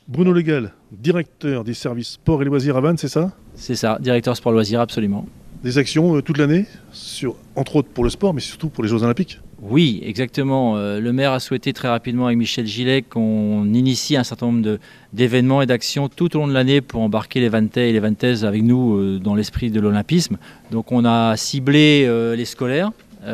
Bruno Legal, directeur des services sport et loisirs à Vannes, c'est ça? C'est ça, directeur sport loisirs, absolument. Des actions toute l'année, entre autres pour le sport, mais surtout pour les Jeux Olympiques? Oui, exactement. Le maire a souhaité très rapidement avec Michel Gillet qu'on initie un certain nombre d'événements et d'actions tout au long de l'année pour embarquer les Vanntais et les Vannaises avec nous dans l'esprit de l'olympisme. Donc on a ciblé les scolaires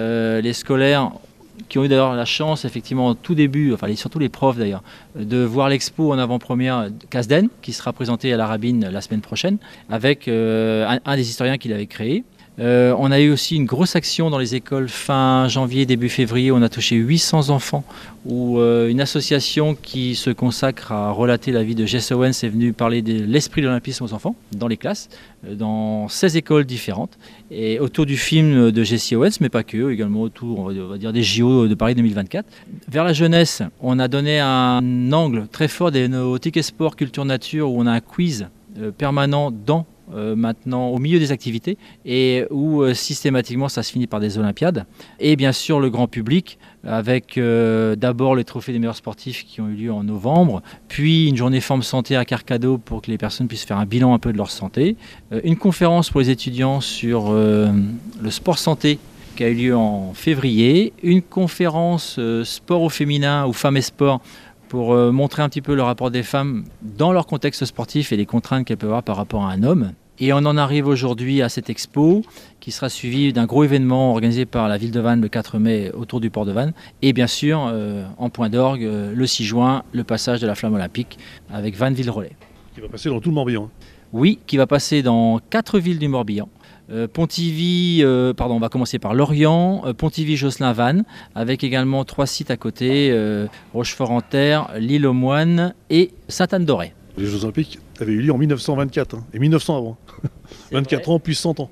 qui ont eu d'ailleurs la chance, effectivement, au tout début, enfin surtout les profs d'ailleurs, de voir l'expo en avant-première Casden, qui sera présentée à la Rabine la semaine prochaine, avec un des historiens qui l'avait créé. On a eu aussi une grosse action dans les écoles fin janvier, début février. On a touché 800 enfants où une association qui se consacre à relater la vie de Jesse Owens est venue parler de l'esprit de l'olympisme aux enfants dans les classes, dans 16 écoles différentes, et autour du film de Jesse Owens, mais pas que, également autour, on va dire, des JO de Paris 2024. Vers la jeunesse, on a donné un angle très fort de nos tickets sport, culture, nature, où on a un quiz permanent maintenant au milieu des activités et où systématiquement ça se finit par des Olympiades. Et bien sûr le grand public avec d'abord les trophées des meilleurs sportifs qui ont eu lieu en novembre, puis une journée forme santé à Carcado pour que les personnes puissent faire un bilan un peu de leur santé, une conférence pour les étudiants sur le sport santé qui a eu lieu en février, une conférence sport au féminin ou femmes et sport pour montrer un petit peu le rapport des femmes dans leur contexte sportif et les contraintes qu'elles peuvent avoir par rapport à un homme. Et on en arrive aujourd'hui à cette expo qui sera suivie d'un gros événement organisé par la ville de Vannes le 4 mai autour du port de Vannes. Et bien sûr, en point d'orgue, le 6 juin, le passage de la flamme olympique avec Vannes Ville Relais. Qui va passer dans tout le Morbihan. Oui, qui va passer dans 4 villes du Morbihan. Pontivy, on va commencer par Lorient, Pontivy, Josselin, Vannes, avec également 3 sites à côté, Rochefort-en-Terre, l'Île aux Moines et Sainte-Anne-d'Auray. Les Jeux Olympiques avaient eu lieu en 1924, et 1900 avant. 24 ans plus 100 ans.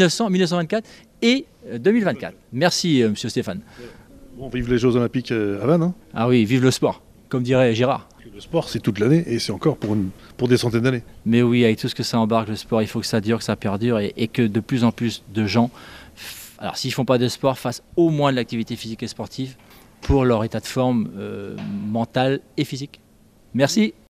1924 et 2024. Merci, monsieur Stéphane. Bon, vive les Jeux Olympiques à Vannes. Ah oui, vive le sport, comme dirait Gérard. Le sport, c'est toute l'année et c'est encore pour des centaines d'années. Mais oui, avec tout ce que ça embarque, le sport, il faut que ça dure, que ça perdure et que de plus en plus de gens, alors s'ils ne font pas de sport, fassent au moins de l'activité physique et sportive pour leur état de forme mentale et physique. Merci.